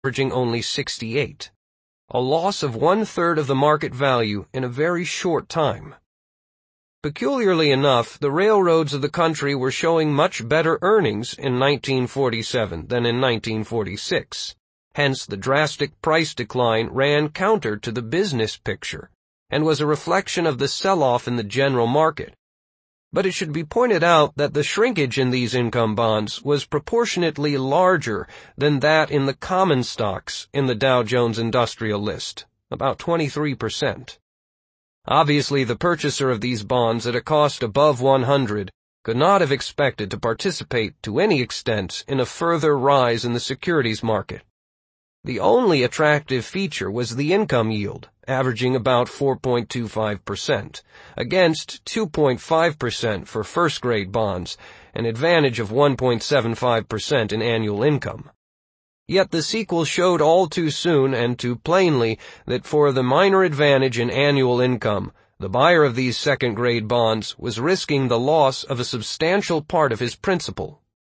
averaging only 68, a loss of 1/3 of the market value in a very short time. Peculiarly enough, the railroads of the country were showing much better earnings in 1947 than in 1946. Hence, the drastic price decline ran counter to the business picture and was a reflection of the sell-off in the general market. But it should be pointed out that the shrinkage in these income bonds was proportionately larger than that in the common stocks in the Dow Jones Industrial List, about 23%. Obviously, the purchaser of these bonds at a cost above 100 could not have expected to participate to any extent in a further rise in the securities market. The only attractive feature was the income yield, averaging about 4.25%, against 2.5% for first-grade bonds, an advantage of 1.75% in annual income. Yet the sequel showed all too soon and too plainly that for the minor advantage in annual income, the buyer of these second-grade bonds was risking the loss of a substantial part of his principal.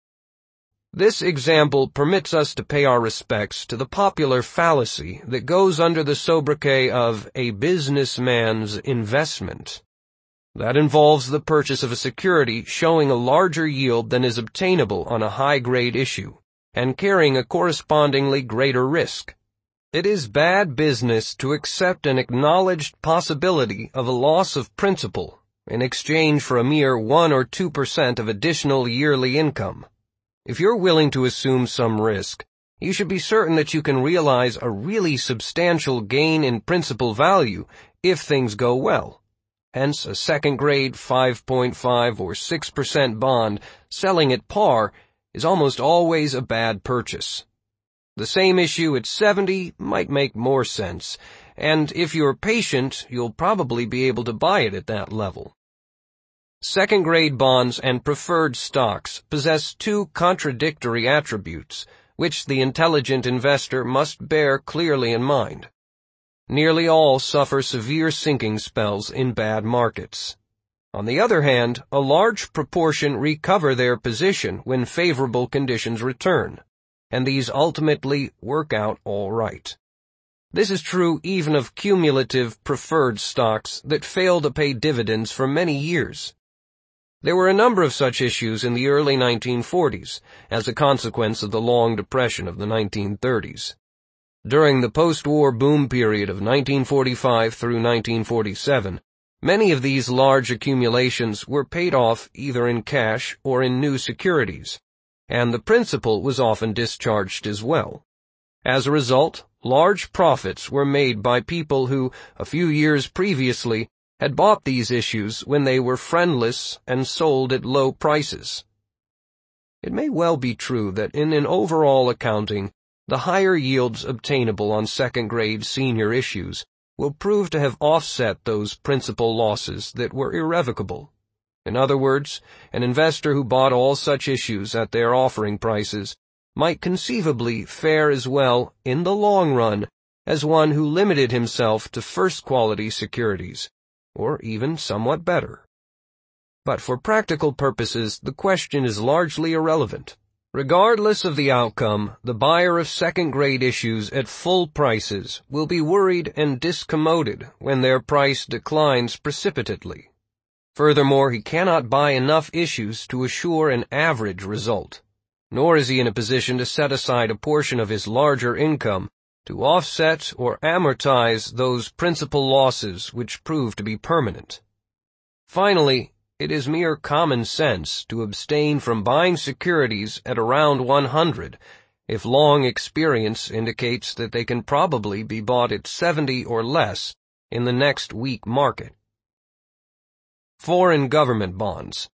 This example permits us to pay our respects to the popular fallacy that goes under the sobriquet of a businessman's investment. That involves the purchase of a security showing a larger yield than is obtainable on a high-grade issue, and carrying a correspondingly greater risk. It is bad business to accept an acknowledged possibility of a loss of principal in exchange for a mere 1 or 2% of additional yearly income. If you're willing to assume some risk, you should be certain that you can realize a really substantial gain in principal value if things go well. Hence, a second-grade 5.5 or 6% bond selling at par is almost always a bad purchase. The same issue at 70 might make more sense, and if you're patient, you'll probably be able to buy it at that level. Second-grade bonds and preferred stocks possess two contradictory attributes, which the intelligent investor must bear clearly in mind. Nearly all suffer severe sinking spells in bad markets. On the other hand, a large proportion recover their position when favorable conditions return, and these ultimately work out all right. This is true even of cumulative preferred stocks that fail to pay dividends for many years. There were a number of such issues in the early 1940s as a consequence of the long depression of the 1930s. During the post-war boom period of 1945 through 1947, many of these large accumulations were paid off either in cash or in new securities, and the principal was often discharged as well. As a result, large profits were made by people who, a few years previously, had bought these issues when they were friendless and sold at low prices. It may well be true that in an overall accounting, the higher yields obtainable on second-grade senior issues will prove to have offset those principal losses that were irrevocable. In other words, an investor who bought all such issues at their offering prices might conceivably fare as well in the long run as one who limited himself to first-quality securities, or even somewhat better. But for practical purposes, the question is largely irrelevant. Regardless of the outcome, the buyer of second-grade issues at full prices will be worried and discommoded when their price declines precipitately. Furthermore, he cannot buy enough issues to assure an average result, nor is he in a position to set aside a portion of his larger income to offset or amortize those principal losses which prove to be permanent. Finally, it is mere common sense to abstain from buying securities at around 100 if long experience indicates that they can probably be bought at 70 or less in the next weak market. Foreign government bonds.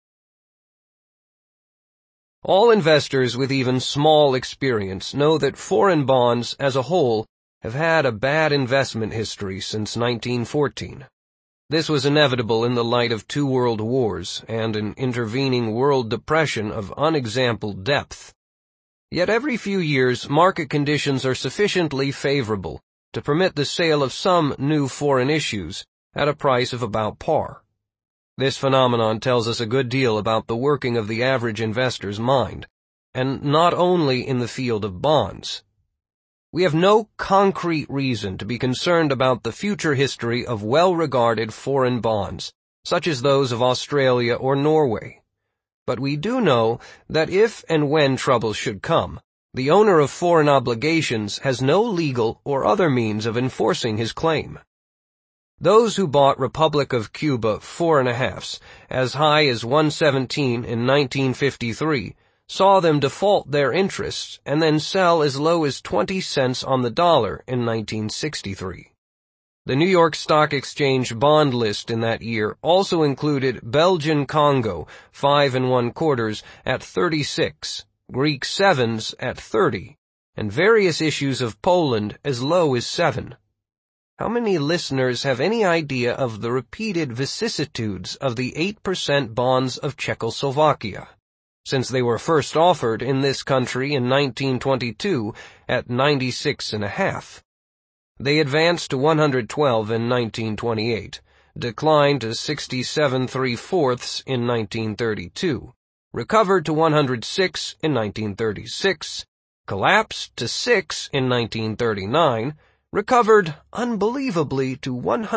All investors with even small experience know that foreign bonds as a whole have had a bad investment history since 1914. This was inevitable in the light of 2 world wars and an intervening world depression of unexampled depth. Yet every few years, market conditions are sufficiently favorable to permit the sale of some new foreign issues at a price of about par. This phenomenon tells us a good deal about the working of the average investor's mind, and not only in the field of bonds. We have no concrete reason to be concerned about the future history of well-regarded foreign bonds, such as those of Australia or Norway. But we do know that if and when trouble should come, the owner of foreign obligations has no legal or other means of enforcing his claim. Those who bought Republic of Cuba 4.5s, as high as 117 in 1953, saw them default their interests and then sell as low as 20 cents on the dollar in 1963. The New York Stock Exchange bond list in that year also included Belgian Congo 5 1/4 at 36, Greek 7s at 30, and various issues of Poland as low as 7. How many listeners have any idea of the repeated vicissitudes of the 8% bonds of Czechoslovakia, since they were first offered in this country in 1922 at 96.5? They advanced to 112 in 1928, declined to 67 3/4 in 1932, recovered to 106 in 1936, collapsed to 6 in 1939, recovered unbelievably to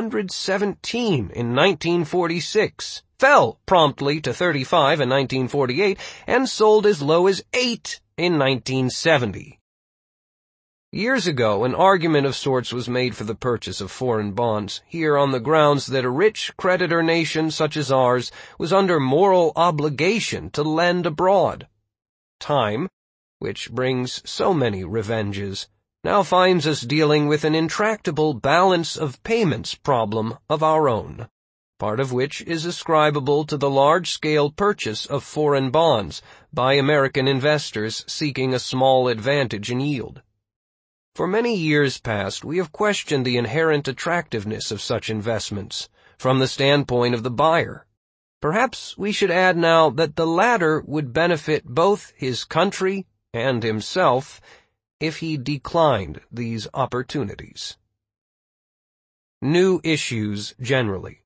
117 in 1946, fell promptly to 35 in 1948, and sold as low as 8 in 1970. Years ago, an argument of sorts was made for the purchase of foreign bonds, here on the grounds that a rich creditor nation such as ours was under moral obligation to lend abroad. Time, which brings so many revenges, now finds us dealing with an intractable balance of payments problem of our own, part of which is ascribable to the large-scale purchase of foreign bonds by American investors seeking a small advantage in yield. For many years past, we have questioned the inherent attractiveness of such investments from the standpoint of the buyer. Perhaps we should add now that the latter would benefit both his country and himself if he declined these opportunities. New issues generally.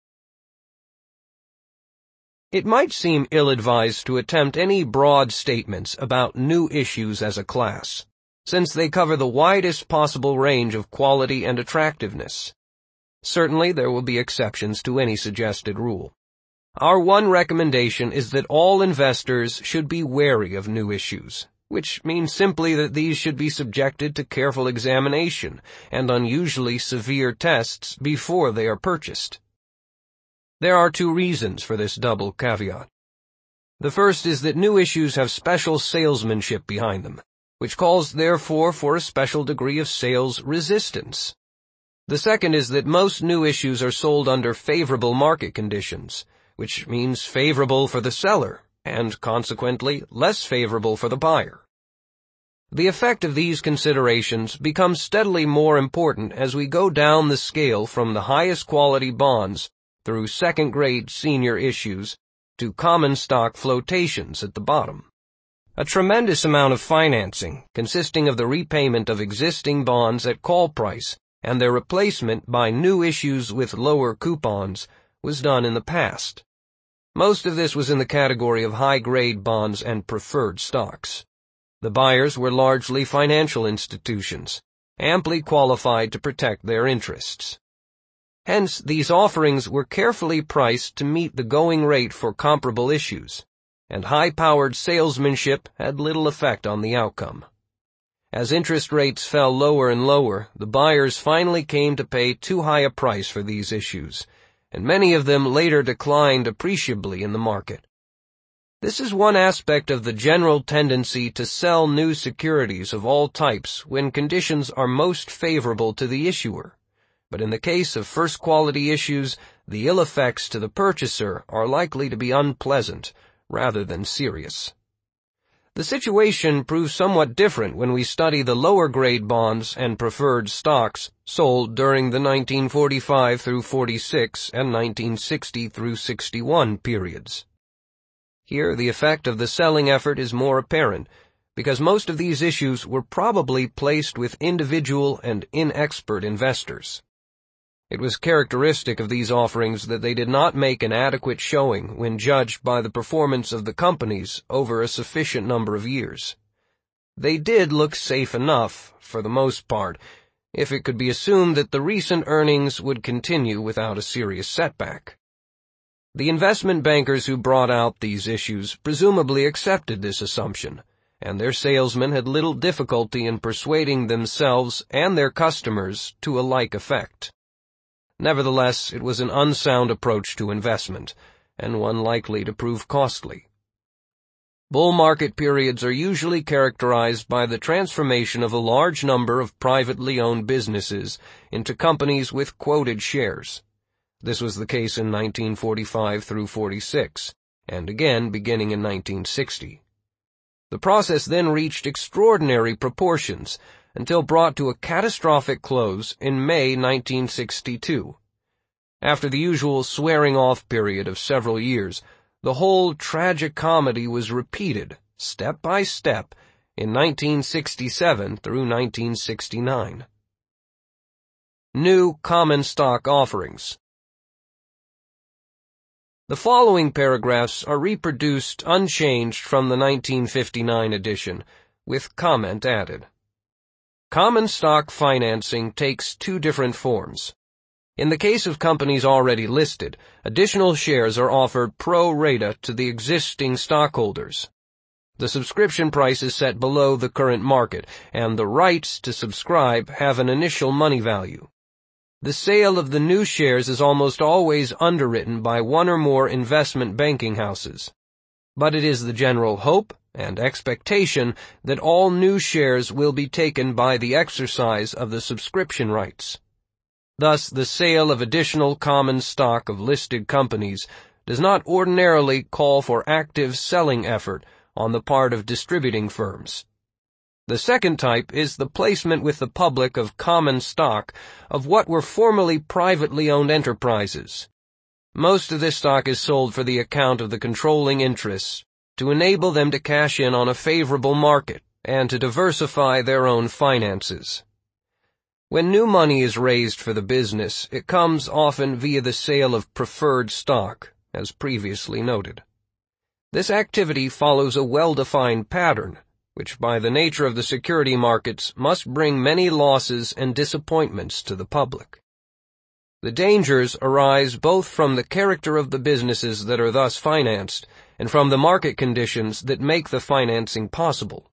It might seem ill-advised to attempt any broad statements about new issues as a class, since they cover the widest possible range of quality and attractiveness. Certainly there will be exceptions to any suggested rule. Our one recommendation is that all investors should be wary of new issues, which means simply that these should be subjected to careful examination and unusually severe tests before they are purchased. There are two reasons for this double caveat. The first is that new issues have special salesmanship behind them, which calls therefore for a special degree of sales resistance. The second is that most new issues are sold under favorable market conditions, which means favorable for the seller, and consequently less favorable for the buyer. The effect of these considerations becomes steadily more important as we go down the scale from the highest quality bonds through second-grade senior issues to common stock flotations at the bottom. A tremendous amount of financing, consisting of the repayment of existing bonds at call price and their replacement by new issues with lower coupons, was done in the past. Most of this was in the category of high-grade bonds and preferred stocks. The buyers were largely financial institutions, amply qualified to protect their interests. Hence, these offerings were carefully priced to meet the going rate for comparable issues, and high-powered salesmanship had little effect on the outcome. As interest rates fell lower and lower, the buyers finally came to pay too high a price for these issues, and many of them later declined appreciably in the market. This is one aspect of the general tendency to sell new securities of all types when conditions are most favorable to the issuer, but in the case of first-quality issues, the ill effects to the purchaser are likely to be unpleasant rather than serious. The situation proves somewhat different when we study the lower-grade bonds and preferred stocks sold during the 1945 through 46 and 1960 through 61 periods. Here, the effect of the selling effort is more apparent, because most of these issues were probably placed with individual and inexpert investors. It was characteristic of these offerings that they did not make an adequate showing when judged by the performance of the companies over a sufficient number of years. They did look safe enough, for the most part, if it could be assumed that the recent earnings would continue without a serious setback. The investment bankers who brought out these issues presumably accepted this assumption, and their salesmen had little difficulty in persuading themselves and their customers to a like effect. Nevertheless, it was an unsound approach to investment, and one likely to prove costly. Bull market periods are usually characterized by the transformation of a large number of privately owned businesses into companies with quoted shares. This was the case in 1945 through 46, and again beginning in 1960. The process then reached extraordinary proportions until brought to a catastrophic close in May 1962. After the usual swearing-off period of several years, the whole tragic comedy was repeated, step by step, in 1967 through 1969. New common stock offerings. The following paragraphs are reproduced unchanged from the 1959 edition, with comment added. Common stock financing takes two different forms. In the case of companies already listed, additional shares are offered pro rata to the existing stockholders. The subscription price is set below the current market, and the rights to subscribe have an initial money value. The sale of the new shares is almost always underwritten by one or more investment banking houses. But it is the general hope and expectation that all new shares will be taken by the exercise of the subscription rights. Thus, the sale of additional common stock of listed companies does not ordinarily call for active selling effort on the part of distributing firms. The second type is the placement with the public of common stock of what were formerly privately owned enterprises. Most of this stock is sold for the account of the controlling interests to enable them to cash in on a favorable market and to diversify their own finances. When new money is raised for the business, it comes often via the sale of preferred stock, as previously noted. This activity follows a well-defined pattern, which by the nature of the security markets must bring many losses and disappointments to the public. The dangers arise both from the character of the businesses that are thus financed and from the market conditions that make the financing possible.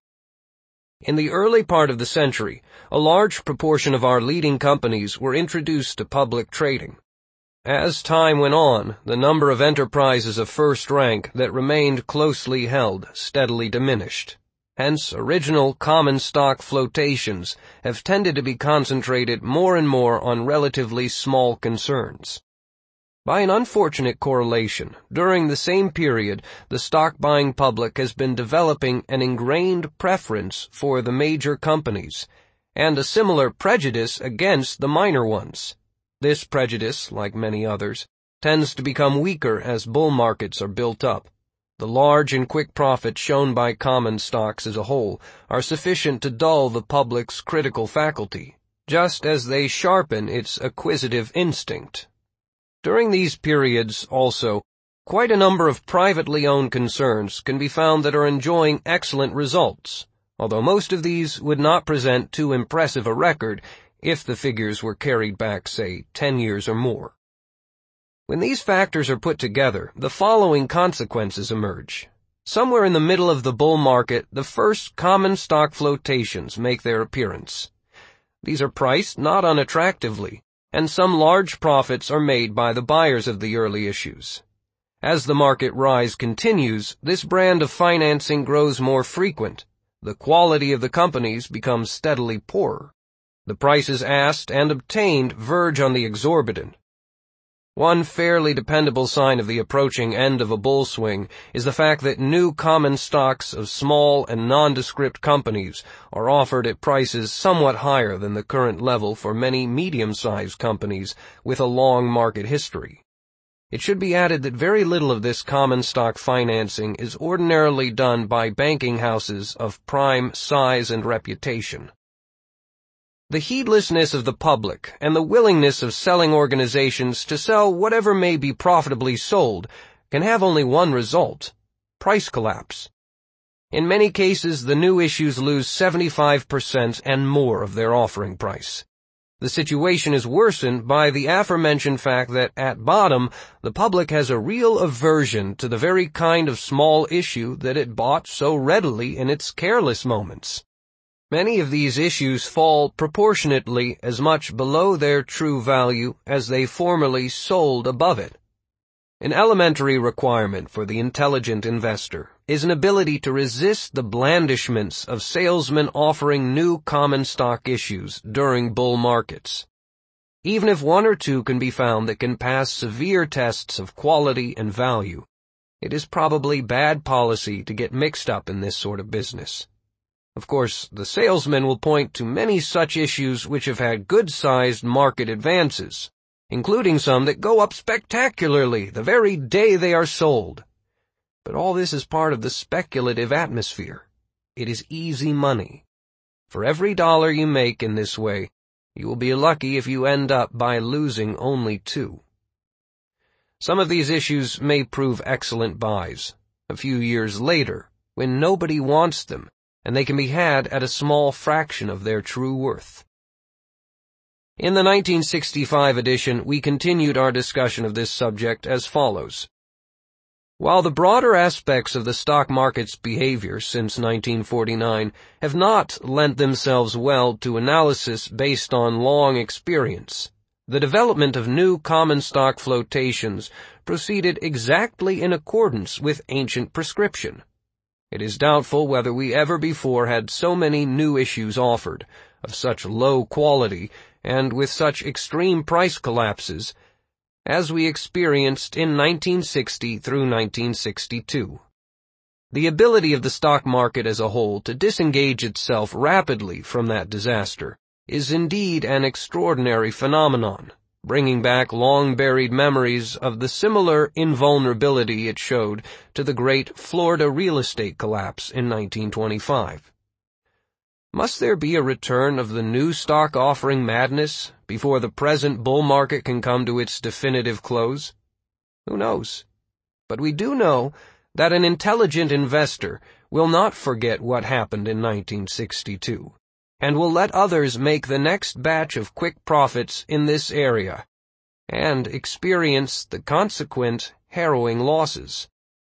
In the early part of the century, a large proportion of our leading companies were introduced to public trading. As time went on, the number of enterprises of first rank that remained closely held steadily diminished. Hence, original common stock flotations have tended to be concentrated more and more on relatively small concerns. By an unfortunate correlation, during the same period, the stock-buying public has been developing an ingrained preference for the major companies, and a similar prejudice against the minor ones. This prejudice, like many others, tends to become weaker as bull markets are built up. The large and quick profits shown by common stocks as a whole are sufficient to dull the public's critical faculty, just as they sharpen its acquisitive instinct. During these periods, also, quite a number of privately owned concerns can be found that are enjoying excellent results, although most of these would not present too impressive a record if the figures were carried back, say, 10 years or more. When these factors are put together, the following consequences emerge. Somewhere in the middle of the bull market, the first common stock flotations make their appearance. These are priced not unattractively, and some large profits are made by the buyers of the early issues. As the market rise continues, this brand of financing grows more frequent. The quality of the companies becomes steadily poorer. The prices asked and obtained verge on the exorbitant. One fairly dependable sign of the approaching end of a bull swing is the fact that new common stocks of small and nondescript companies are offered at prices somewhat higher than the current level for many medium-sized companies with a long market history. It should be added that very little of this common stock financing is ordinarily done by banking houses of prime size and reputation. The heedlessness of the public and the willingness of selling organizations to sell whatever may be profitably sold can have only one result: price collapse. In many cases, the new issues lose 75% and more of their offering price. The situation is worsened by the aforementioned fact that, at bottom, the public has a real aversion to the very kind of small issue that it bought so readily in its careless moments. Many of these issues fall proportionately as much below their true value as they formerly sold above it. An elementary requirement for the intelligent investor is an ability to resist the blandishments of salesmen offering new common stock issues during bull markets. Even if one or two can be found that can pass severe tests of quality and value, it is probably bad policy to get mixed up in this sort of business. Of course, the salesman will point to many such issues which have had good-sized market advances, including some that go up spectacularly the very day they are sold. But all this is part of the speculative atmosphere. It is easy money. For every dollar you make in this way, you will be lucky if you end up by losing only 2. Some of these issues may prove excellent buys a few years later, when nobody wants them, and they can be had at a small fraction of their true worth. In the 1965 edition, we continued our discussion of this subject as follows. While the broader aspects of the stock market's behavior since 1949 have not lent themselves well to analysis based on long experience, the development of new common stock flotations proceeded exactly in accordance with ancient prescription. It is doubtful whether we ever before had so many new issues offered, of such low quality, and with such extreme price collapses, as we experienced in 1960 through 1962. The ability of the stock market as a whole to disengage itself rapidly from that disaster is indeed an extraordinary phenomenon, bringing back long-buried memories of the similar invulnerability it showed to the great Florida real estate collapse in 1925. Must there be a return of the new stock offering madness before the present bull market can come to its definitive close? Who knows? But we do know that an intelligent investor will not forget what happened in 1962, and will let others make the next batch of quick profits in this area, and experience the consequent harrowing losses.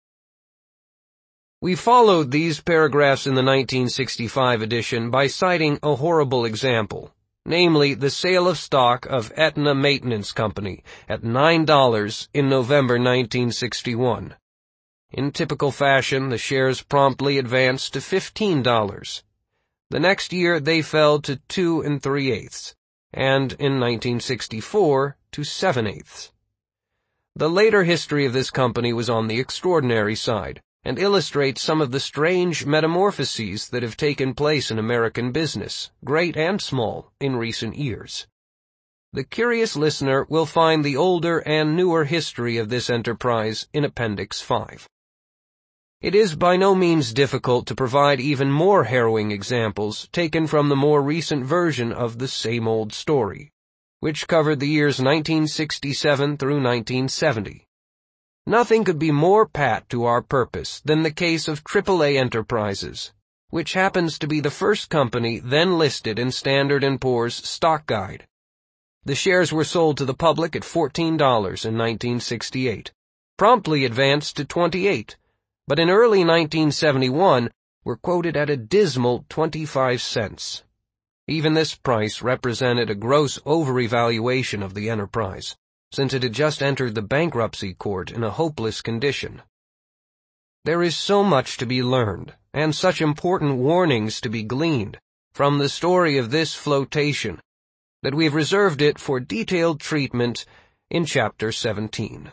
We followed these paragraphs in the 1965 edition by citing a horrible example, namely the sale of stock of Aetna Maintenance Company at $9 in November 1961. In typical fashion, the shares promptly advanced to $15. The next year they fell to 2 3/8, and in 1964 to 7/8. The later history of this company was on the extraordinary side, and illustrates some of the strange metamorphoses that have taken place in American business, great and small, in recent years. The curious listener will find the older and newer history of this enterprise in Appendix 5. It is by no means difficult to provide even more harrowing examples taken from the more recent version of the same old story, which covered the years 1967 through 1970. Nothing could be more pat to our purpose than the case of AAA Enterprises, which happens to be the first company then listed in Standard & Poor's Stock Guide. The shares were sold to the public at $14 in 1968, promptly advanced to $28, but in early 1971 were quoted at a dismal 25 cents. Even this price represented a gross overevaluation of the enterprise, since it had just entered the bankruptcy court in a hopeless condition. There is so much to be learned, and such important warnings to be gleaned, from the story of this flotation, that we have reserved it for detailed treatment in Chapter 17.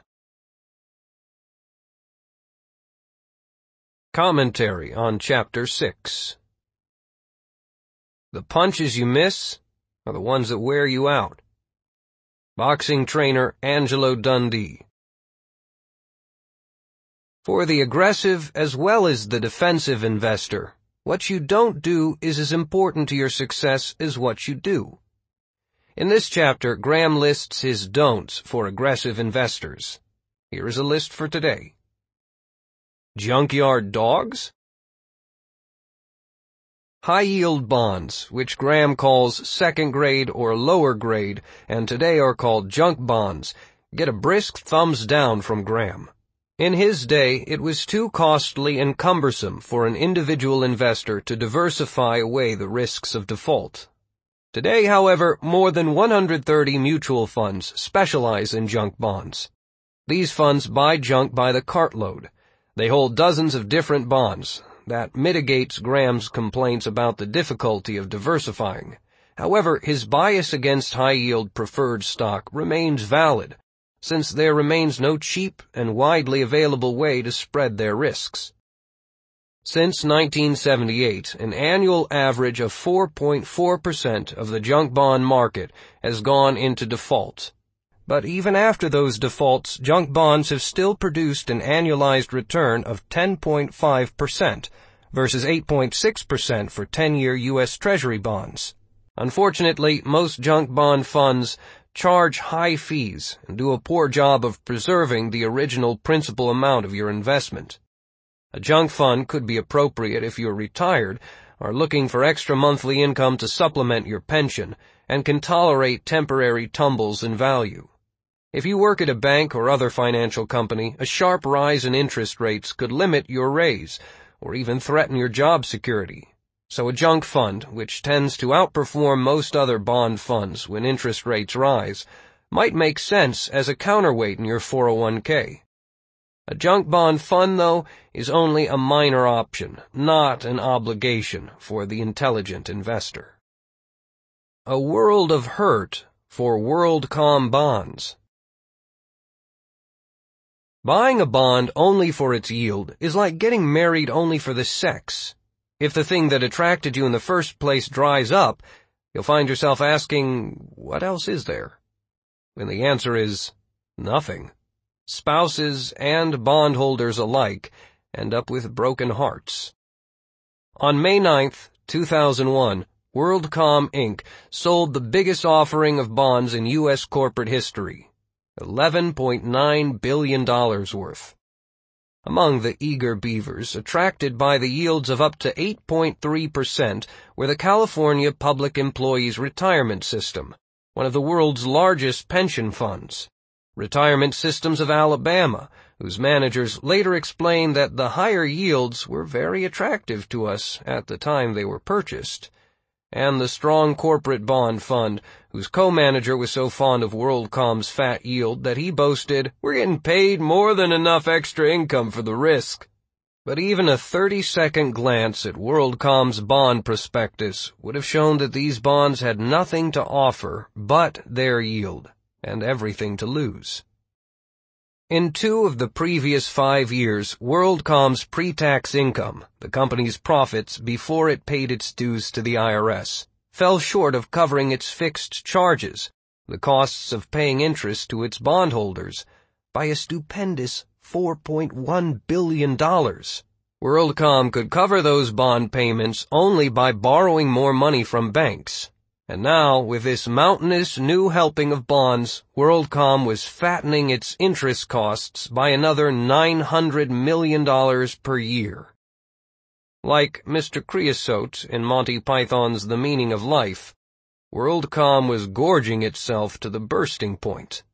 Commentary on Chapter 6. The punches you miss are the ones that wear you out. Boxing trainer Angelo Dundee. For the aggressive as well as the defensive investor, what you don't do is as important to your success as what you do. In this chapter, Graham lists his don'ts for aggressive investors. Here is a list for today. Junkyard dogs? High-yield bonds, which Graham calls second-grade or lower grade, and today are called junk bonds, get a brisk thumbs down from Graham. In his day, it was too costly and cumbersome for an individual investor to diversify away the risks of default. Today, however, more than 130 mutual funds specialize in junk bonds. These funds buy junk by the cartload. They hold dozens of different bonds. That mitigates Graham's complaints about the difficulty of diversifying. However, his bias against high-yield preferred stock remains valid, since there remains no cheap and widely available way to spread their risks. Since 1978, an annual average of 4.4% of the junk bond market has gone into default. But even after those defaults, junk bonds have still produced an annualized return of 10.5% versus 8.6% for 10-year U.S. Treasury bonds. Unfortunately, most junk bond funds charge high fees and do a poor job of preserving the original principal amount of your investment. A junk fund could be appropriate if you're retired, are looking for extra monthly income to supplement your pension, and can tolerate temporary tumbles in value. If you work at a bank or other financial company, a sharp rise in interest rates could limit your raise, or even threaten your job security. So a junk fund, which tends to outperform most other bond funds when interest rates rise, might make sense as a counterweight in your 401k. A junk bond fund, though, is only a minor option, not an obligation for the intelligent investor. A world of hurt for WorldCom bonds. Buying a bond only for its yield is like getting married only for the sex. If the thing that attracted you in the first place dries up, you'll find yourself asking, what else is there? When the answer is nothing. Spouses and bondholders alike end up with broken hearts. On May 9, 2001, WorldCom Inc. sold the biggest offering of bonds in U.S. corporate history, $11.9 billion worth. Among the eager beavers attracted by the yields of up to 8.3% were the California Public Employees Retirement System, one of the world's largest pension funds. Retirement Systems of Alabama, whose managers later explained that the higher yields were very attractive to us at the time they were purchased. And the Strong Corporate Bond Fund, whose co-manager was so fond of WorldCom's fat yield that he boasted, "We're getting paid more than enough extra income for the risk." But even a 30-second glance at WorldCom's bond prospectus would have shown that these bonds had nothing to offer but their yield, and everything to lose. In 2 of the previous 5 years, WorldCom's pre-tax income, the company's profits before it paid its dues to the IRS, fell short of covering its fixed charges, the costs of paying interest to its bondholders, by a stupendous $4.1 billion. WorldCom could cover those bond payments only by borrowing more money from banks. And now, with this mountainous new helping of bonds, WorldCom was fattening its interest costs by another $900 million per year. Like Mr. Creosote in Monty Python's The Meaning of Life, WorldCom was gorging itself to the bursting point.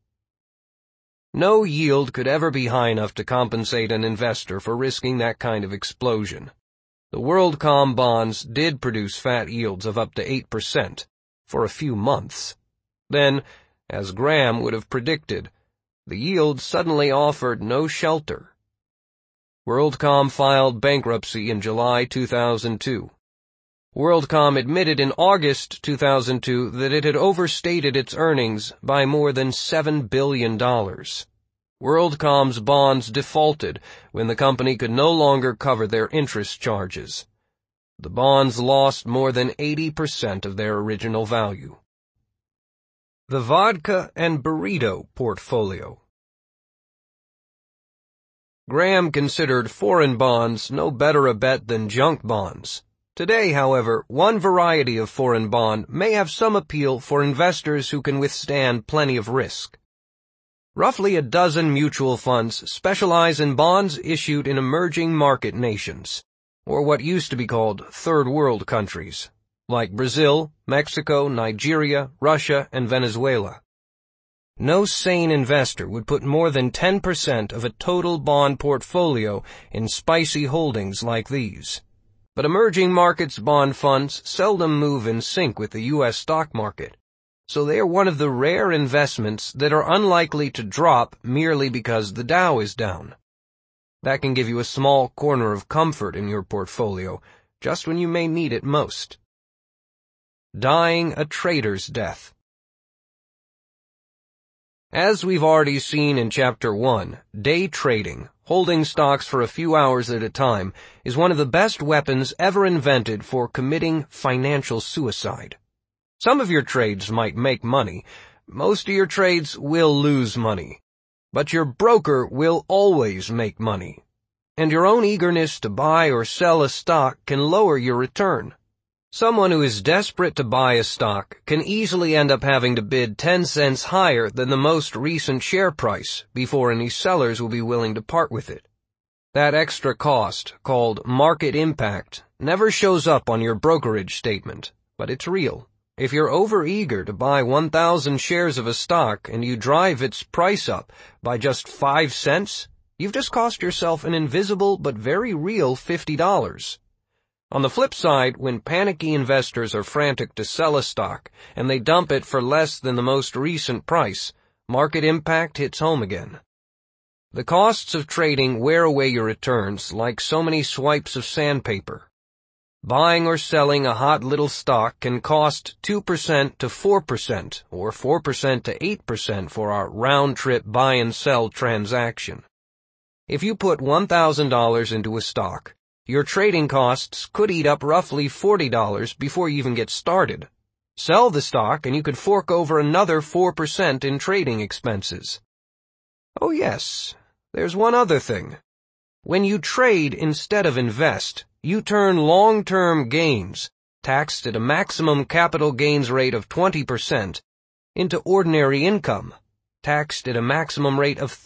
No yield could ever be high enough to compensate an investor for risking that kind of explosion. The WorldCom bonds did produce fat yields of up to 8%. For a few months. Then, as Graham would have predicted, the yield suddenly offered no shelter. WorldCom filed bankruptcy in July 2002. WorldCom admitted in August 2002 that it had overstated its earnings by more than $7 billion. WorldCom's bonds defaulted when the company could no longer cover their interest charges. The bonds lost more than 80% of their original value. The Vodka and Burrito Portfolio. Graham considered foreign bonds no better a bet than junk bonds. Today, however, one variety of foreign bond may have some appeal for investors who can withstand plenty of risk. Roughly a dozen mutual funds specialize in bonds issued in emerging market nations. or what used to be called third world countries, like Brazil, Mexico, Nigeria, Russia, and Venezuela. No sane investor would put more than 10% of a total bond portfolio in spicy holdings like these. But emerging markets bond funds seldom move in sync with the U.S. stock market, so they are one of the rare investments that are unlikely to drop merely because the Dow is down. That can give you a small corner of comfort in your portfolio, just when you may need it most. Dying a trader's death. As we've already seen in Chapter 1, day trading, holding stocks for a few hours at a time, is one of the best weapons ever invented for committing financial suicide. Some of your trades might make money. Most of your trades will lose money. But your broker will always make money. And your own eagerness to buy or sell a stock can lower your return. Someone who is desperate to buy a stock can easily end up having to bid 10 cents higher than the most recent share price before any sellers will be willing to part with it. That extra cost, called market impact, never shows up on your brokerage statement, but it's real. If you're overeager to buy 1,000 shares of a stock and you drive its price up by just 5 cents, you've just cost yourself an invisible but very real $50. On the flip side, when panicky investors are frantic to sell a stock and they dump it for less than the most recent price, market impact hits home again. The costs of trading wear away your returns like so many swipes of sandpaper. Buying or selling a hot little stock can cost 2% to 4% or 4% to 8% for our round-trip buy and sell transaction. If you put $1,000 into a stock, your trading costs could eat up roughly $40 before you even get started. Sell the stock and you could fork over another 4% in trading expenses. Oh yes, there's one other thing. When you trade instead of invest, you turn long-term gains, taxed at a maximum capital gains rate of 20%, into ordinary income, taxed at a maximum rate of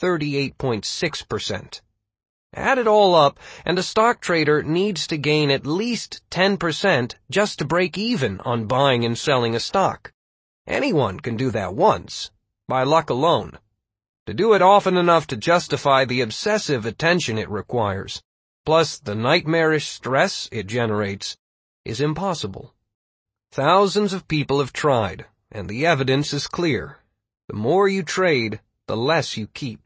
38.6%. Add it all up, and a stock trader needs to gain at least 10% just to break even on buying and selling a stock. Anyone can do that once, by luck alone. To do it often enough to justify the obsessive attention it requires, plus the nightmarish stress it generates, is impossible. Thousands of people have tried, and the evidence is clear. The more you trade, the less you keep.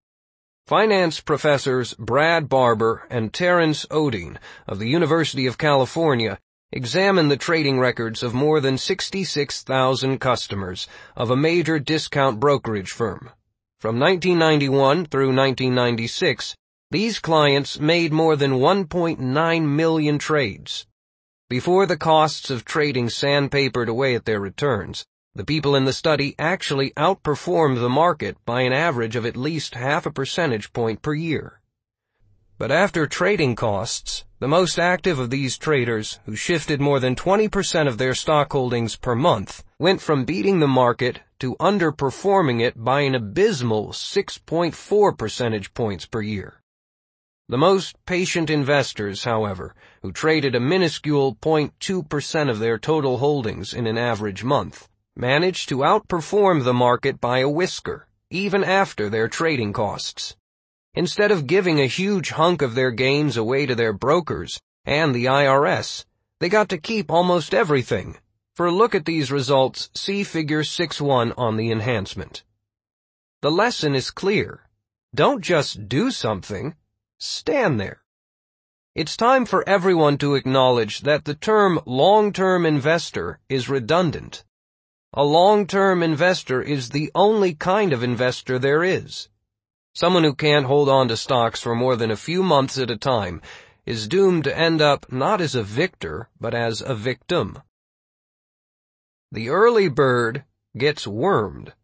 Finance professors Brad Barber and Terence Odine of the University of California examined the trading records of more than 66,000 customers of a major discount brokerage firm. From 1991 through 1996, these clients made more than 1.9 million trades. Before the costs of trading sandpapered away at their returns, the people in the study actually outperformed the market by an average of at least 0.5 percentage point per year. But after trading costs, the most active of these traders, who shifted more than 20% of their stock holdings per month, went from beating the market to underperforming it by an abysmal 6.4 percentage points per year. The most patient investors, however, who traded a minuscule 0.2% of their total holdings in an average month, managed to outperform the market by a whisker, even after their trading costs. Instead of giving a huge hunk of their gains away to their brokers and the IRS, they got to keep almost everything. For a look at these results, see Figure 6.1 on the enhancement. The lesson is clear. Don't just do something, stand there. It's time for everyone to acknowledge that the term long-term investor is redundant. A long-term investor is the only kind of investor there is. Someone who can't hold on to stocks for more than a few months at a time is doomed to end up not as a victor, but as a victim. The early bird gets wormed.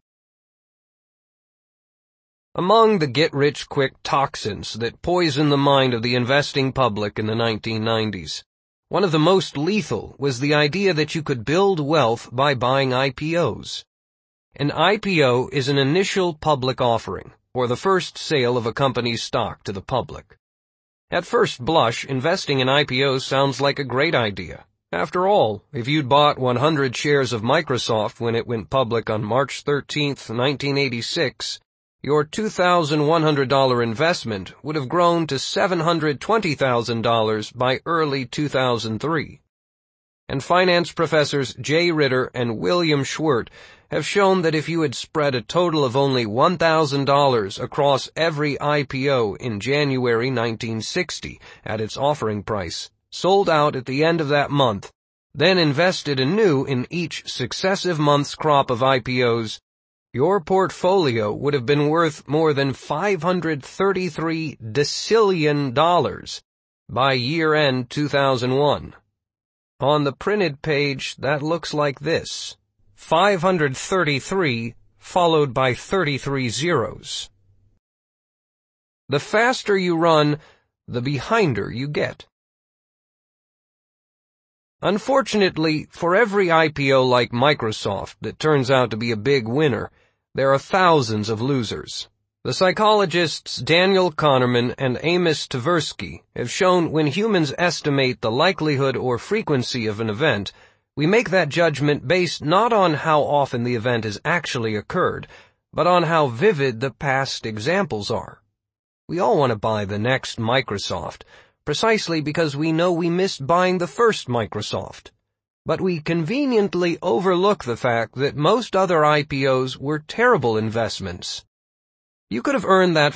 Among the get-rich-quick toxins that poisoned the mind of the investing public in the 1990s, one of the most lethal was the idea that you could build wealth by buying IPOs. An IPO is an initial public offering, or the first sale of a company's stock to the public. At first blush, investing in IPOs sounds like a great idea. After all, if you'd bought 100 shares of Microsoft when it went public on March 13, 1986, your $2,100 investment would have grown to $720,000 by early 2003. And finance professors Jay Ritter and William Schwert have shown that if you had spread a total of only $1,000 across every IPO in January 1960 at its offering price, sold out at the end of that month, then invested anew in each successive month's crop of IPOs, your portfolio would have been worth more than $533 decillion by year-end 2001. On the printed page, that looks like this: 533 followed by 33 zeros. The faster you run, the behinder you get. Unfortunately, for every IPO like Microsoft that turns out to be a big winner, there are thousands of losers. The psychologists Daniel Kahneman and Amos Tversky have shown when humans estimate the likelihood or frequency of an event, we make that judgment based not on how often the event has actually occurred, but on how vivid the past examples are. We all want to buy the next Microsoft, precisely because we know we missed buying the first Microsoft. But we conveniently overlook the fact that most other IPOs were terrible investments. You could have earned that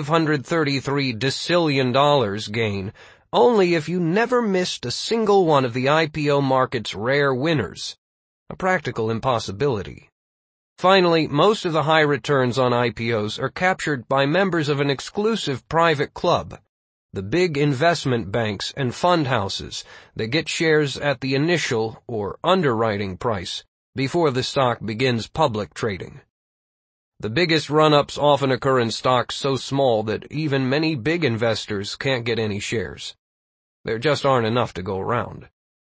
$533 decillion gain only if you never missed a single one of the IPO market's rare winners, a practical impossibility. Finally, most of the high returns on IPOs are captured by members of an exclusive private club, the big investment banks and fund houses that get shares at the initial or underwriting price before the stock begins public trading. The biggest run-ups often occur in stocks so small that even many big investors can't get any shares. There just aren't enough to go around.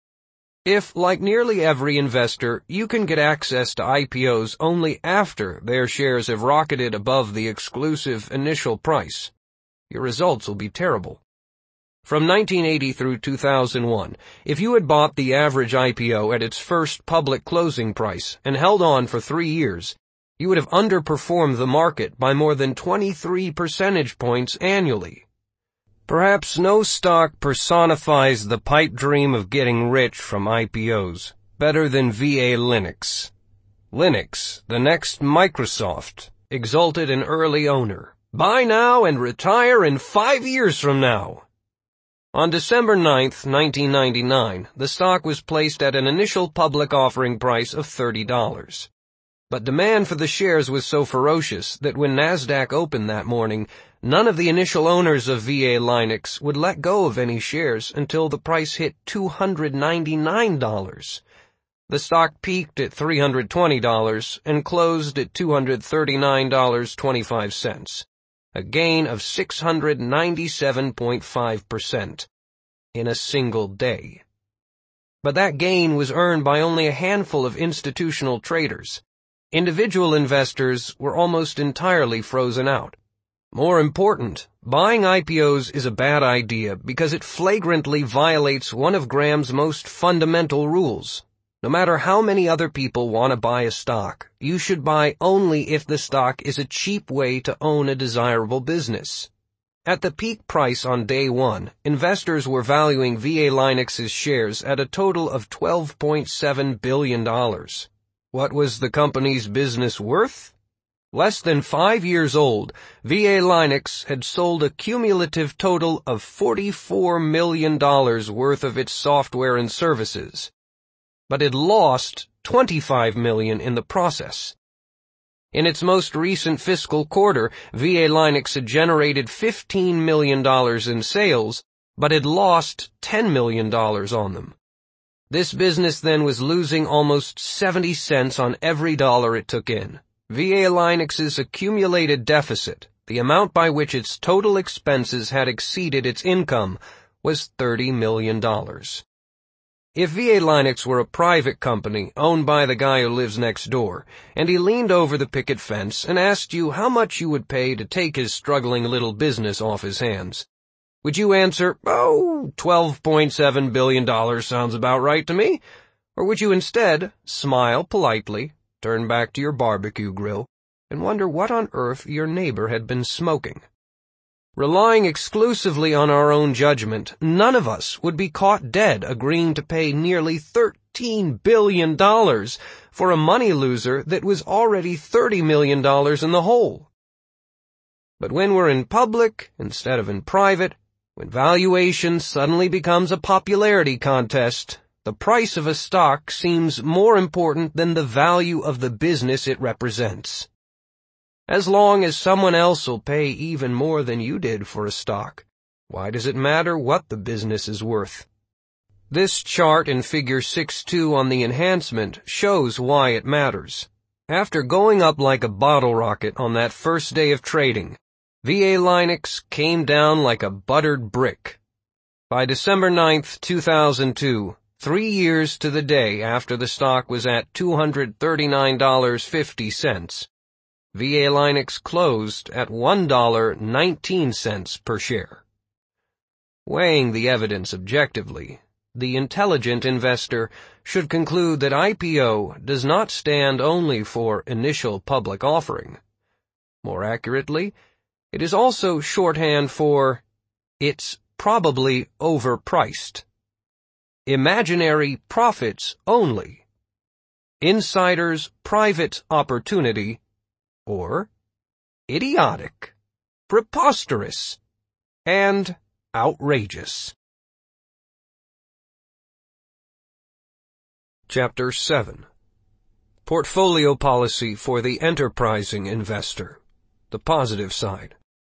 If, like nearly every investor, you can get access to IPOs only after their shares have rocketed above the exclusive initial price, your results will be terrible. From 1980 through 2001, if you had bought the average IPO at its first public closing price and held on for 3 years, you would have underperformed the market by more than 23 percentage points annually. Perhaps no stock personifies the pipe dream of getting rich from IPOs better than VA Linux. Linux, the next Microsoft, exulted an early owner. Buy now and retire in 5 years from now. On December 9, 1999, the stock was placed at an initial public offering price of $30. But demand for the shares was so ferocious that when NASDAQ opened that morning, none of the initial owners of VA Linux would let go of any shares until the price hit $299. The stock peaked at $320 and closed at $239.25, a gain of 697.5% in a single day. But that gain was earned by only a handful of institutional traders. Individual investors were almost entirely frozen out. More important, buying IPOs is a bad idea because it flagrantly violates one of Graham's most fundamental rules. No matter how many other people want to buy a stock, you should buy only if the stock is a cheap way to own a desirable business. At the peak price on day one, investors were valuing VA Linux's shares at a total of $12.7 billion. What was the company's business worth? Less than 5 years old, VA Linux had sold a cumulative total of $44 million worth of its software and services, but it lost $25 million in the process. In its most recent fiscal quarter, VA Linux had generated $15 million in sales, but had lost $10 million on them. This business then was losing almost 70 cents on every dollar it took in. VA Linux's accumulated deficit, the amount by which its total expenses had exceeded its income, was $30 million. If VA Linux were a private company owned by the guy who lives next door, and he leaned over the picket fence and asked you how much you would pay to take his struggling little business off his hands, Would you answer, "Oh, $12.7 billion sounds about right to me"? Or would you instead smile politely, turn back to your barbecue grill, and wonder what on earth your neighbor had been smoking? Relying exclusively on our own judgment, none of us would be caught dead agreeing to pay nearly $13 billion for a money loser that was already $30 million in the hole. But when we're in public instead of in private, when valuation suddenly becomes a popularity contest, the price of a stock seems more important than the value of the business it represents. As long as someone else will pay even more than you did for a stock, why does it matter what the business is worth? This chart in Figure 6.2 on the enhancement shows why it matters. After going up like a bottle rocket on that first day of trading, VA Linux came down like a buttered brick. By December 9th, 2002, 3 years to the day after the stock was at $239.50, VA Linux closed at $1.19 per share. Weighing the evidence objectively, the intelligent investor should conclude that IPO does not stand only for initial public offering. More accurately, it is also shorthand for it's probably overpriced. Imaginary profits only. Insider's private opportunity, or idiotic, preposterous, and outrageous. Chapter 7. Portfolio Policy for the Enterprising Investor. The Positive Side.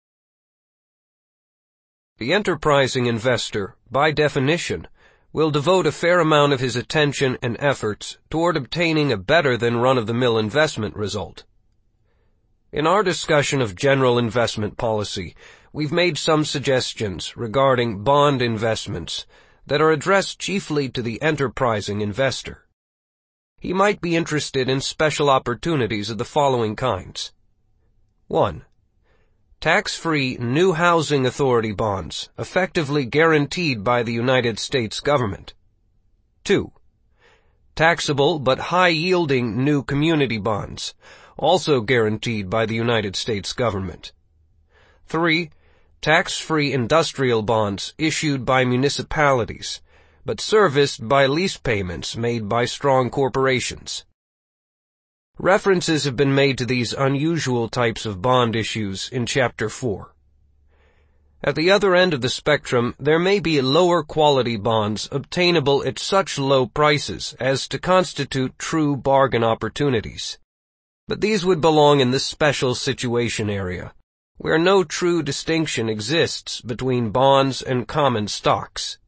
The enterprising investor, by definition, will devote a fair amount of his attention and efforts toward obtaining a better than run-of-the-mill investment result. In our discussion of general investment policy, we've made some suggestions regarding bond investments that are addressed chiefly to the enterprising investor. He might be interested in special opportunities of the following kinds. 1. Tax-free new housing authority bonds, effectively guaranteed by the United States government. 2. Taxable but high-yielding new community bonds, also guaranteed by the United States government. 3. Tax-free industrial bonds issued by municipalities, but serviced by lease payments made by strong corporations. References have been made to these unusual types of bond issues in Chapter 4. At the other end of the spectrum, there may be lower quality bonds obtainable at such low prices as to constitute true bargain opportunities. But these would belong in the special situation area, where no true distinction exists between bonds and common stocks.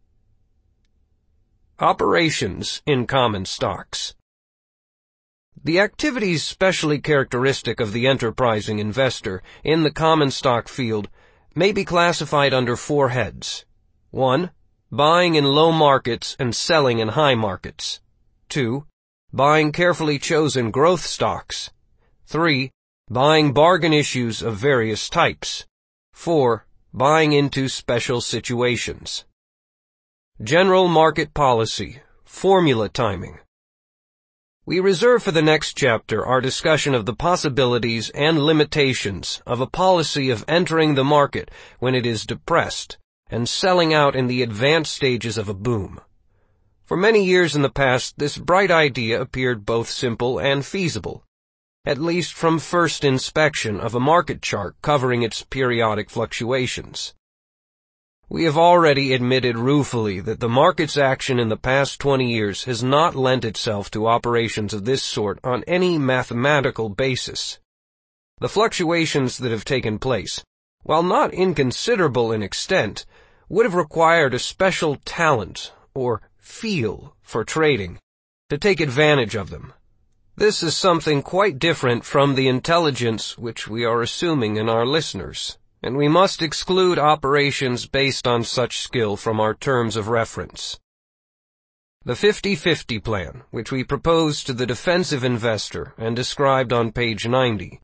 Operations in common stocks. The activities specially characteristic of the enterprising investor in the common stock field may be classified under 4 heads. 1. Buying in low markets and selling in high markets. 2. Buying carefully chosen growth stocks. 3. Buying bargain issues of various types. 4. Buying into special situations. General market policy, formula timing. We reserve for the next chapter our discussion of the possibilities and limitations of a policy of entering the market when it is depressed and selling out in the advanced stages of a boom. For many years in the past, this bright idea appeared both simple and feasible, at least from first inspection of a market chart covering its periodic fluctuations. We have already admitted ruefully that the market's action in the past 20 years has not lent itself to operations of this sort on any mathematical basis. The fluctuations that have taken place, while not inconsiderable in extent, would have required a special talent or feel for trading to take advantage of them. This is something quite different from the intelligence which we are assuming in our listeners, and we must exclude operations based on such skill from our terms of reference. The 50-50 plan, which we proposed to the defensive investor and described on page 90,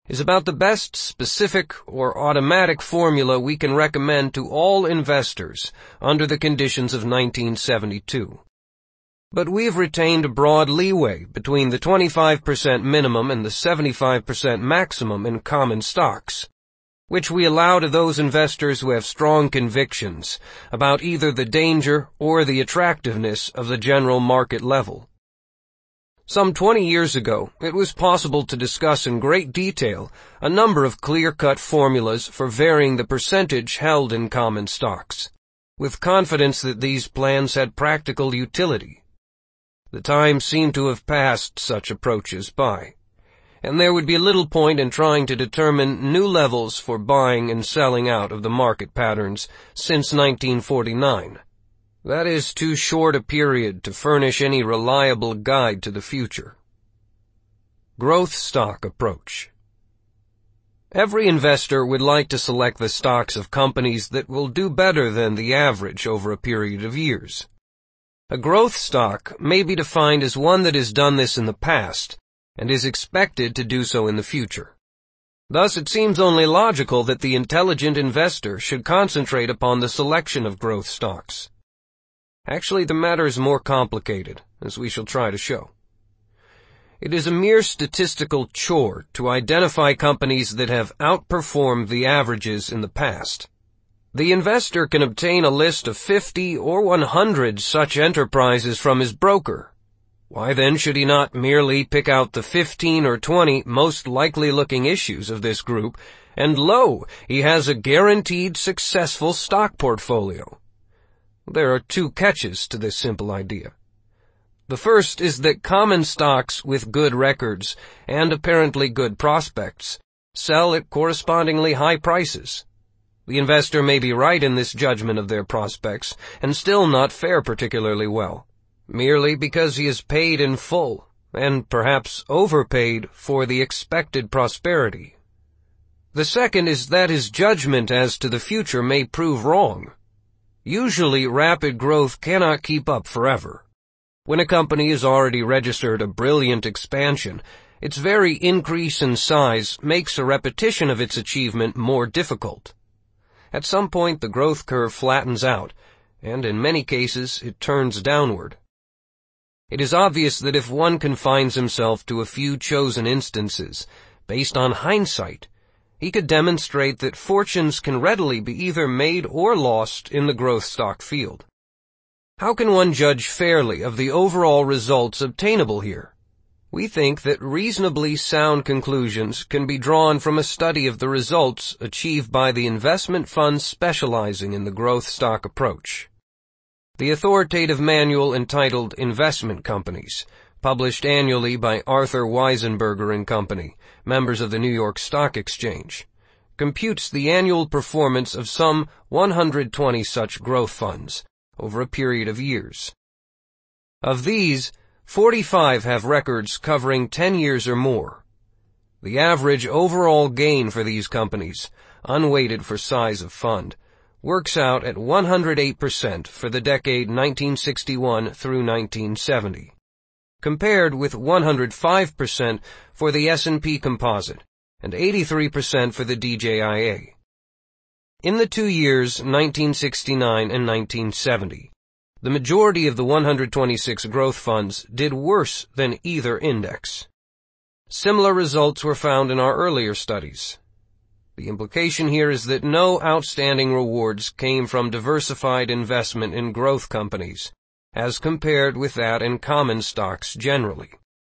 is about the best specific or automatic formula we can recommend to all investors under the conditions of 1972. But we've retained a broad leeway between the 25% minimum and the 75% maximum in common stocks, which we allow to those investors who have strong convictions about either the danger or the attractiveness of the general market level. Some 20 years ago, it was possible to discuss in great detail a number of clear-cut formulas for varying the percentage held in common stocks, with confidence that these plans had practical utility. The time seemed to have passed such approaches by, and there would be little point in trying to determine new levels for buying and selling out of the market patterns since 1949. That is too short a period to furnish any reliable guide to the future. Growth stock approach. Every investor would like to select the stocks of companies that will do better than the average over a period of years. A growth stock may be defined as one that has done this in the past and is expected to do so in the future. Thus, it seems only logical that the intelligent investor should concentrate upon the selection of growth stocks. Actually, the matter is more complicated, as we shall try to show. It is a mere statistical chore to identify companies that have outperformed the averages in the past. The investor can obtain a list of 50 or 100 such enterprises from his broker. Why then should he not merely pick out the 15 or 20 most likely-looking issues of this group, and lo, he has a guaranteed successful stock portfolio? There are two catches to this simple idea. The first is that common stocks with good records and apparently good prospects sell at correspondingly high prices. The investor may be right in this judgment of their prospects and still not fare particularly well, merely because he is paid in full, and perhaps overpaid for the expected prosperity. The second is that his judgment as to the future may prove wrong. Usually, rapid growth cannot keep up forever. When a company has already registered a brilliant expansion, its very increase in size makes a repetition of its achievement more difficult. At some point, the growth curve flattens out, and in many cases, it turns downward. It is obvious that if one confines himself to a few chosen instances, based on hindsight, he could demonstrate that fortunes can readily be either made or lost in the growth stock field. How can one judge fairly of the overall results obtainable here? We think that reasonably sound conclusions can be drawn from a study of the results achieved by the investment funds specializing in the growth stock approach. The authoritative manual entitled Investment Companies, published annually by Arthur Weisenberger and Company, members of the New York Stock Exchange, computes the annual performance of some 120 such growth funds over a period of years. Of these, 45 have records covering 10 years or more. The average overall gain for these companies, unweighted for size of fund, works out at 108% for the decade 1961 through 1970. Compared with 105% for the S&P Composite and 83% for the DJIA. In the 2 years 1969 and 1970, the majority of the 126 growth funds did worse than either index. Similar results were found in our earlier studies. The implication here is that no outstanding rewards came from diversified investment in growth companies, as compared with that in common stocks generally.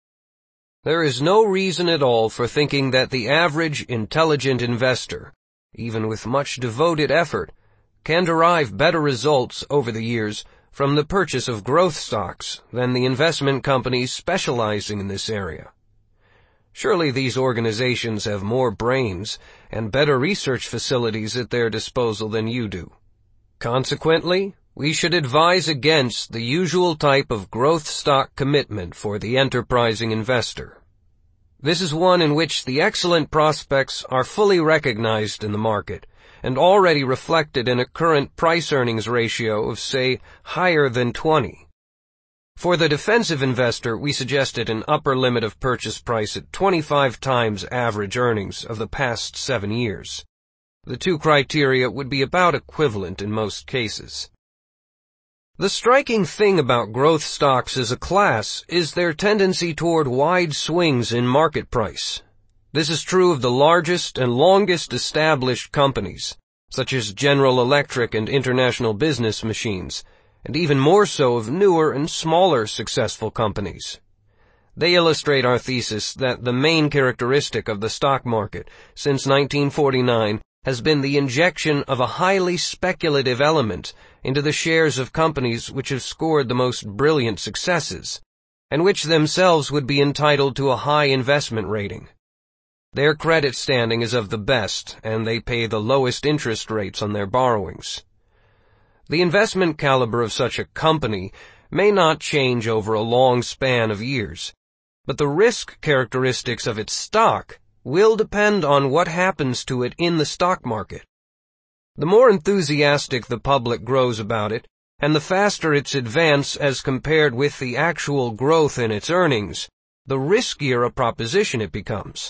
There is no reason at all for thinking that the average intelligent investor, even with much devoted effort, can derive better results over the years from the purchase of growth stocks than the investment companies specializing in this area. Surely these organizations have more brains and better research facilities at their disposal than you do. Consequently, we should advise against the usual type of growth stock commitment for the enterprising investor. This is one in which the excellent prospects are fully recognized in the market and already reflected in a current price-earnings ratio of, say, higher than 20. For the defensive investor, we suggested an upper limit of purchase price at 25 times average earnings of the past 7 years. The two criteria would be about equivalent in most cases. The striking thing about growth stocks as a class is their tendency toward wide swings in market price. This is true of the largest and longest established companies, such as General Electric and International Business Machines, and even more so of newer and smaller successful companies. They illustrate our thesis that the main characteristic of the stock market since 1949 has been the injection of a highly speculative element into the shares of companies which have scored the most brilliant successes, and which themselves would be entitled to a high investment rating. Their credit standing is of the best, and they pay the lowest interest rates on their borrowings. The investment caliber of such a company may not change over a long span of years, but the risk characteristics of its stock will depend on what happens to it in the stock market. The more enthusiastic the public grows about it, and the faster its advance as compared with the actual growth in its earnings, the riskier a proposition it becomes.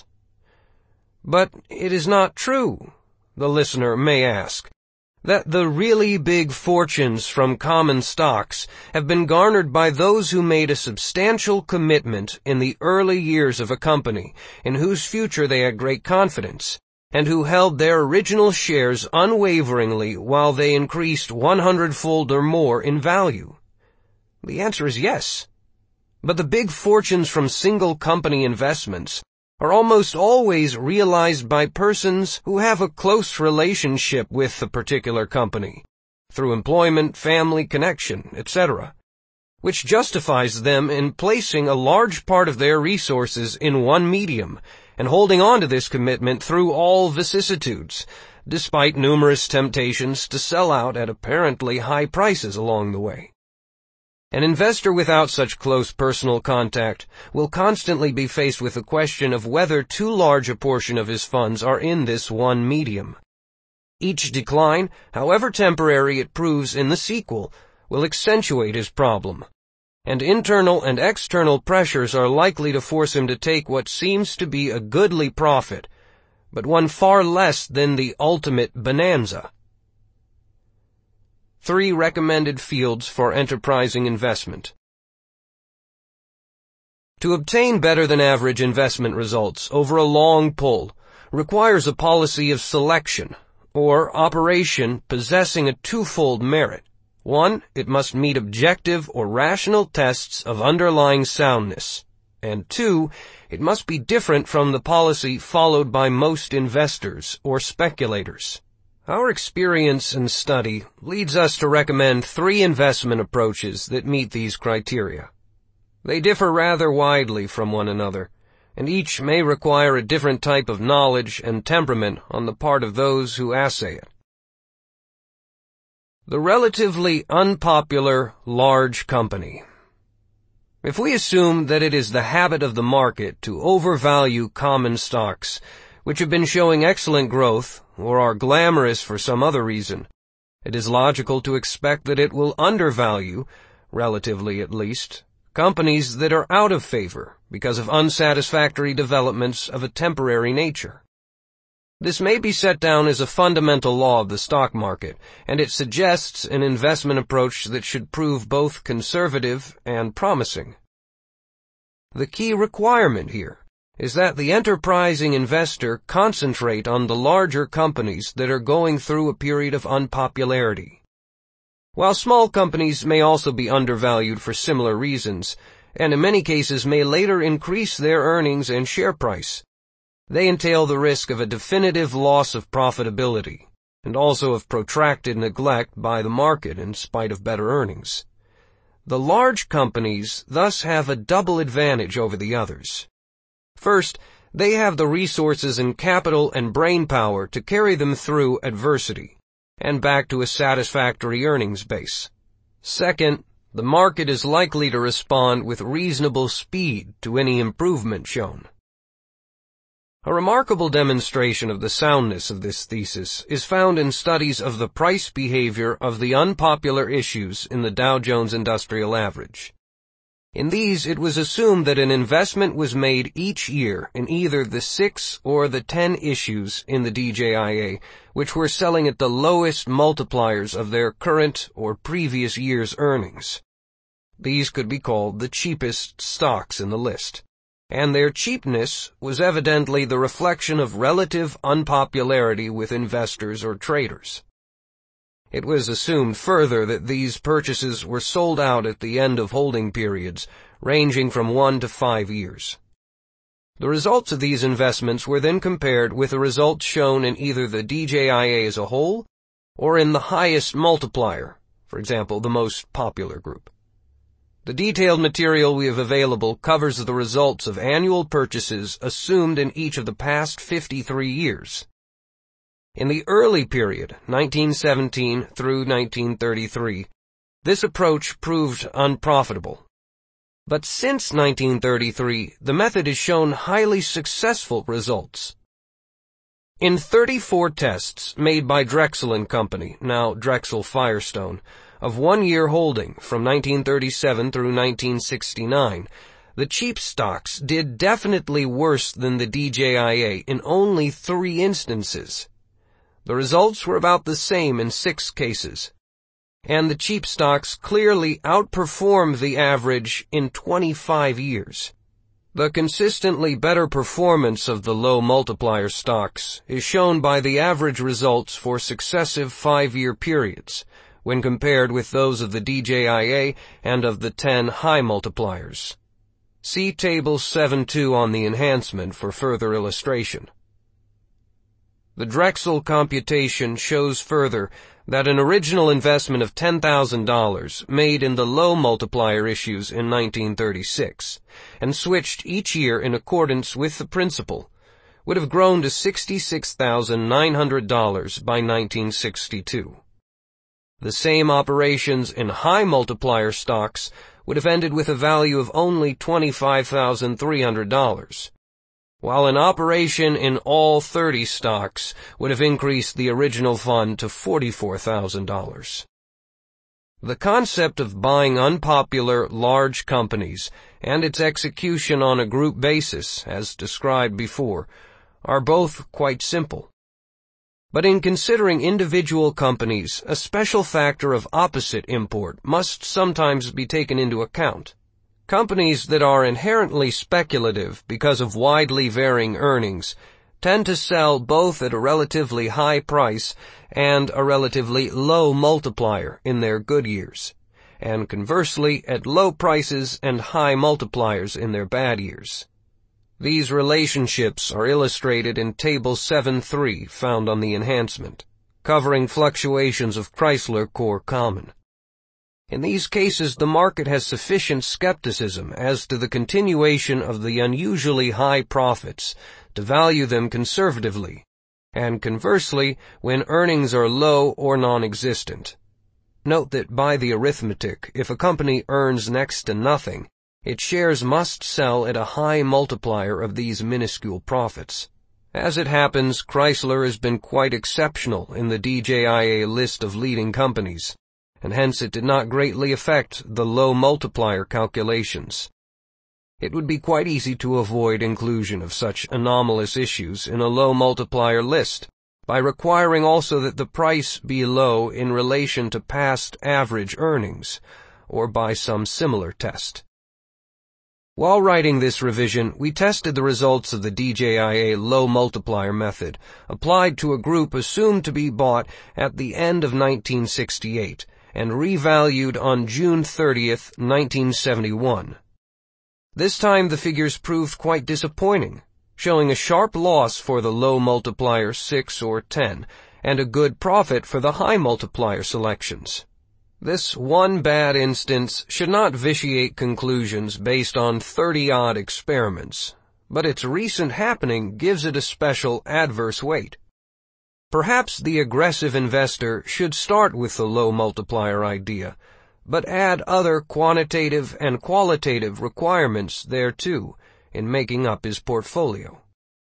But it is not true, the listener may ask, that the really big fortunes from common stocks have been garnered by those who made a substantial commitment in the early years of a company in whose future they had great confidence, and who held their original shares unwaveringly while they increased 100-fold or more in value. The answer is yes. But the big fortunes from single company investments are almost always realized by persons who have a close relationship with the particular company, through employment, family connection, etc., which justifies them in placing a large part of their resources in one medium and holding on to this commitment through all vicissitudes, despite numerous temptations to sell out at apparently high prices along the way. An investor without such close personal contact will constantly be faced with the question of whether too large a portion of his funds are in this one medium. Each decline, however temporary it proves in the sequel, will accentuate his problem, and internal and external pressures are likely to force him to take what seems to be a goodly profit, but one far less than the ultimate bonanza. 3 recommended fields for enterprising investment. To obtain better than average investment results over a long pull requires a policy of selection, or operation possessing a twofold merit. 1, it must meet objective or rational tests of underlying soundness, and 2, it must be different from the policy followed by most investors or speculators. Our experience and study leads us to recommend 3 investment approaches that meet these criteria. They differ rather widely from one another, and each may require a different type of knowledge and temperament on the part of those who assay it. The relatively unpopular large company. If we assume that it is the habit of the market to overvalue common stocks, which have been showing excellent growth, or are glamorous for some other reason, it is logical to expect that it will undervalue, relatively at least, companies that are out of favor because of unsatisfactory developments of a temporary nature. This may be set down as a fundamental law of the stock market, and it suggests an investment approach that should prove both conservative and promising. The key requirement here is that the enterprising investor concentrate on the larger companies that are going through a period of unpopularity. While small companies may also be undervalued for similar reasons, and in many cases may later increase their earnings and share price, they entail the risk of a definitive loss of profitability, and also of protracted neglect by the market in spite of better earnings. The large companies thus have a double advantage over the others. First, they have the resources and capital and brainpower to carry them through adversity, and back to a satisfactory earnings base. Second, the market is likely to respond with reasonable speed to any improvement shown. A remarkable demonstration of the soundness of this thesis is found in studies of the price behavior of the unpopular issues in the Dow Jones Industrial Average. In these, it was assumed that an investment was made each year in either the 6 or the 10 issues in the DJIA, which were selling at the lowest multipliers of their current or previous year's earnings. These could be called the cheapest stocks in the list, and their cheapness was evidently the reflection of relative unpopularity with investors or traders. It was assumed further that these purchases were sold out at the end of holding periods, ranging from 1 to 5 years. The results of these investments were then compared with the results shown in either the DJIA as a whole or in the highest multiplier, for example, the most popular group. The detailed material we have available covers the results of annual purchases assumed in each of the past 53 years. In the early period, 1917 through 1933, this approach proved unprofitable. But since 1933, the method has shown highly successful results. In 34 tests made by Drexel & Company, now Drexel Firestone, of 1-year holding from 1937 through 1969, the cheap stocks did definitely worse than the DJIA in only 3 instances. The results were about the same in 6 cases, and the cheap stocks clearly outperformed the average in 25 years. The consistently better performance of the low multiplier stocks is shown by the average results for successive 5-year periods, when compared with those of the DJIA and of the 10 high multipliers. See Table 7.2 on the enhancement for further illustration. The Drexel computation shows further that an original investment of $10,000 made in the low multiplier issues in 1936 and switched each year in accordance with the principle would have grown to $66,900 by 1962. The same operations in high multiplier stocks would have ended with a value of only $25,300. While an operation in all 30 stocks would have increased the original fund to $44,000. The concept of buying unpopular large companies and its execution on a group basis, as described before, are both quite simple. But in considering individual companies, a special factor of opposite import must sometimes be taken into account. Companies that are inherently speculative because of widely varying earnings tend to sell both at a relatively high price and a relatively low multiplier in their good years, and conversely at low prices and high multipliers in their bad years. These relationships are illustrated in Table 7.3 found on the enhancement, covering fluctuations of Chrysler Core Common. In these cases, the market has sufficient skepticism as to the continuation of the unusually high profits to value them conservatively, and conversely, when earnings are low or non-existent. Note that by the arithmetic, if a company earns next to nothing, its shares must sell at a high multiplier of these minuscule profits. As it happens, Chrysler has been quite exceptional in the DJIA list of leading companies, and hence it did not greatly affect the low multiplier calculations. It would be quite easy to avoid inclusion of such anomalous issues in a low multiplier list by requiring also that the price be low in relation to past average earnings, or by some similar test. While writing this revision, we tested the results of the DJIA low multiplier method, applied to a group assumed to be bought at the end of 1968, and revalued on June 30th, 1971. This time the figures proved quite disappointing, showing a sharp loss for the low multiplier 6 or 10, and a good profit for the high multiplier selections. This one bad instance should not vitiate conclusions based on 30-odd experiments, but its recent happening gives it a special adverse weight. Perhaps the aggressive investor should start with the low multiplier idea, but add other quantitative and qualitative requirements thereto in making up his portfolio.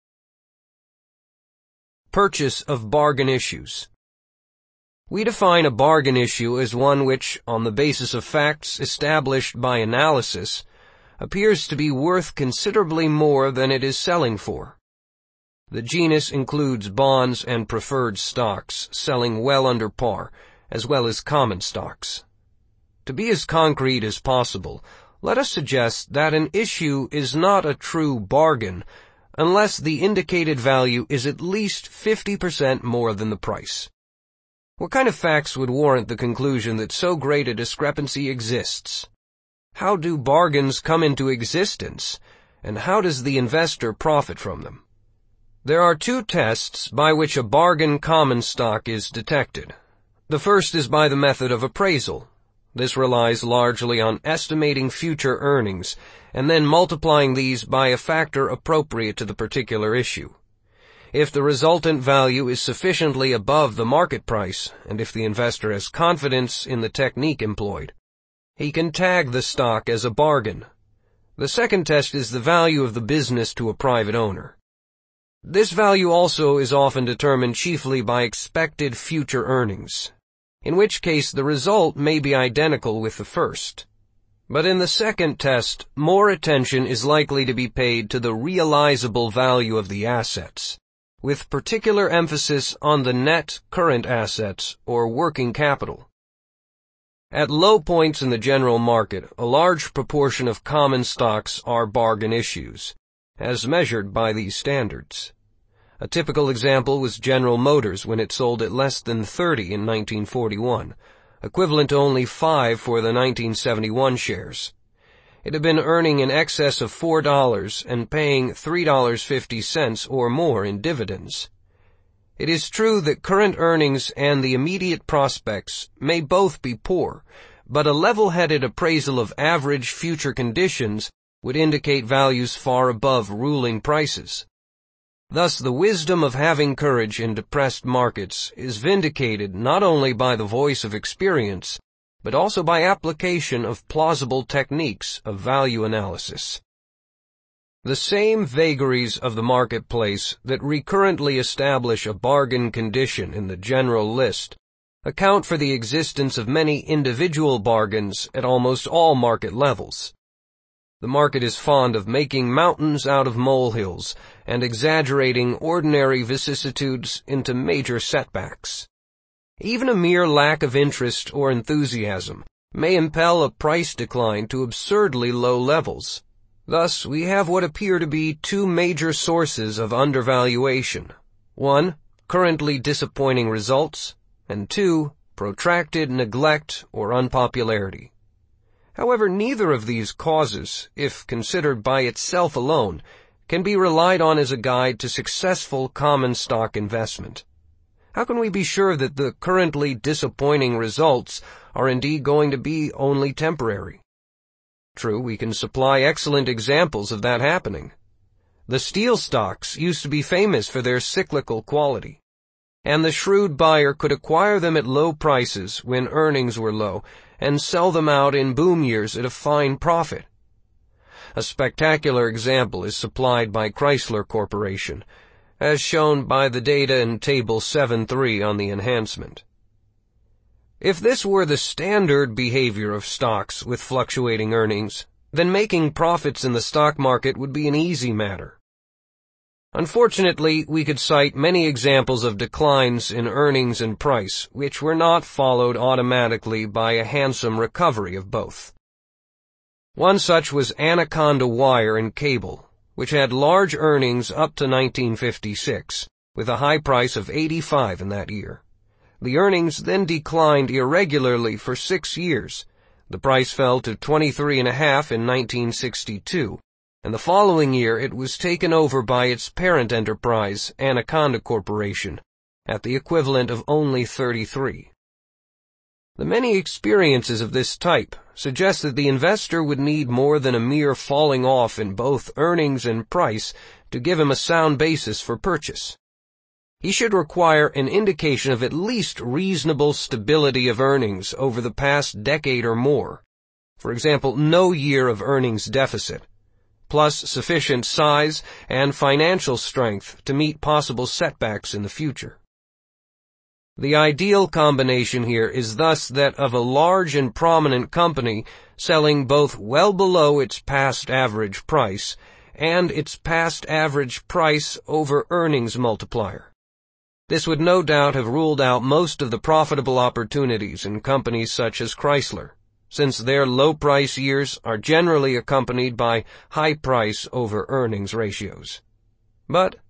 Purchase of bargain issues. We define a bargain issue as one which, on the basis of facts established by analysis, appears to be worth considerably more than it is selling for. The genus includes bonds and preferred stocks, selling well under par, as well as common stocks. To be as concrete as possible, let us suggest that an issue is not a true bargain unless the indicated value is at least 50% more than the price. What kind of facts would warrant the conclusion that so great a discrepancy exists? How do bargains come into existence, and how does the investor profit from them? There are two tests by which a bargain common stock is detected. The first is by the method of appraisal. This relies largely on estimating future earnings and then multiplying these by a factor appropriate to the particular issue. If the resultant value is sufficiently above the market price, and if the investor has confidence in the technique employed, he can tag the stock as a bargain. The second test is the value of the business to a private owner. This value also is often determined chiefly by expected future earnings, in which case the result may be identical with the first. But in the second test, more attention is likely to be paid to the realizable value of the assets, with particular emphasis on the net current assets or working capital. At low points in the general market, a large proportion of common stocks are bargain issues, as measured by these standards. A typical example was General Motors when it sold at less than 30 in 1941, equivalent to only 5 for the 1971 shares. It had been earning in excess of $4 and paying $3.50 or more in dividends. It is true that current earnings and the immediate prospects may both be poor, but a level-headed appraisal of average future conditions would indicate values far above ruling prices. Thus, the wisdom of having courage in depressed markets is vindicated not only by the voice of experience, but also by application of plausible techniques of value analysis. The same vagaries of the marketplace that recurrently establish a bargain condition in the general list account for the existence of many individual bargains at almost all market levels. The market is fond of making mountains out of molehills and exaggerating ordinary vicissitudes into major setbacks. Even a mere lack of interest or enthusiasm may impel a price decline to absurdly low levels. Thus, we have what appear to be two major sources of undervaluation. 1, currently disappointing results, and 2, protracted neglect or unpopularity. However, neither of these causes, if considered by itself alone, can be relied on as a guide to successful common stock investment. How can we be sure that the currently disappointing results are indeed going to be only temporary? True, we can supply excellent examples of that happening. The steel stocks used to be famous for their cyclical quality, and the shrewd buyer could acquire them at low prices when earnings were low and sell them out in boom years at a fine profit. A spectacular example is supplied by Chrysler Corporation, as shown by the data in Table 7.3 on the enhancement. If this were the standard behavior of stocks with fluctuating earnings, then making profits in the stock market would be an easy matter. Unfortunately, we could cite many examples of declines in earnings and price, which were not followed automatically by a handsome recovery of both. One such was Anaconda Wire and Cable, which had large earnings up to 1956, with a high price of $85 in that year. The earnings then declined irregularly for 6 years. The price fell to $23.5 in 1962. And the following year it was taken over by its parent enterprise, Anaconda Corporation, at the equivalent of only $33. The many experiences of this type suggest that the investor would need more than a mere falling off in both earnings and price to give him a sound basis for purchase. He should require an indication of at least reasonable stability of earnings over the past decade or more. For example, no year of earnings deficit, plus sufficient size and financial strength to meet possible setbacks in the future. The ideal combination here is thus that of a large and prominent company selling both well below its past average price and its past average price over earnings multiplier. This would no doubt have ruled out most of the profitable opportunities in companies such as Chrysler, since their low price years are generally accompanied by high price over earnings ratios. But